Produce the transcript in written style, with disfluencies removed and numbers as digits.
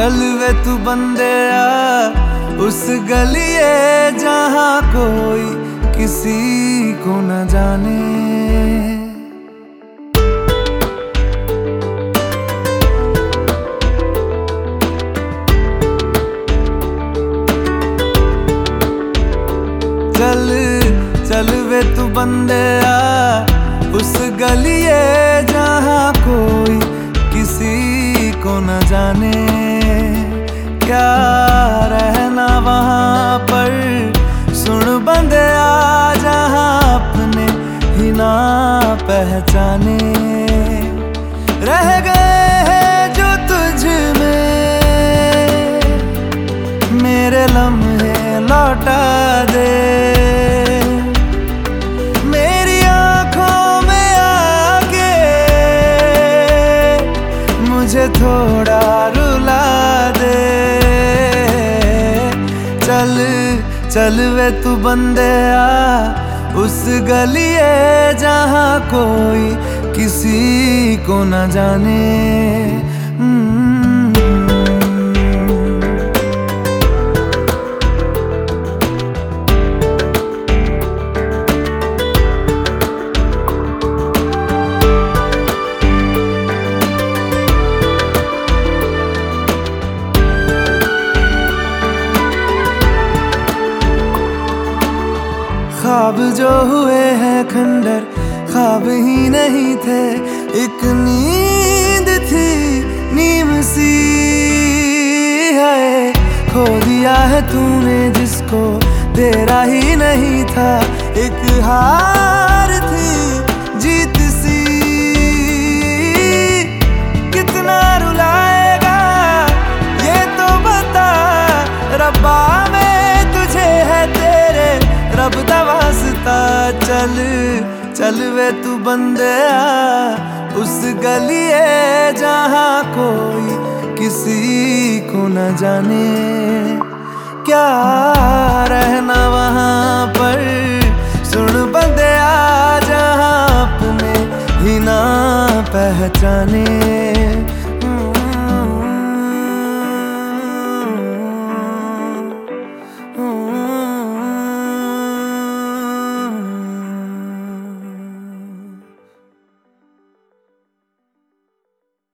चल वे तू बंदेया उस गलिए जहाँ कोई किसी को न जाने। चल चल वे तू बंदेया उस गलिए जहाँ कोई किसी को न जाने। क्या रहना वहाँ पर सुन बंदेया जहाँ अपने ही ना पहचाने। रह गए हैं जो तुझ में मेरे लम्हे लौटा दे। मेरी आंखों में आके मुझे थोड़ा रुला दे। चल चल वे तू बंदेया उस गलिए जहाँ कोई किसी को न जाने। ख्वाब जो हुए हैं खंडर ख्वाब ही नहीं थे, एक नींद थी नीम सी है। खो दिया है तूने जिसको तेरा ही नहीं था, एक हार थी जीत सी। कितना रुलाएगा ये तो बता रब्बा, में तुझे है तेरे रब दा वास्ता। चल चल वे तू बंदेया उस गलिए जहाँ कोई किसी को न जाने। क्या रहना वहाँ पर सुन बंदेया जहाँ अपने ही ना पहचाने।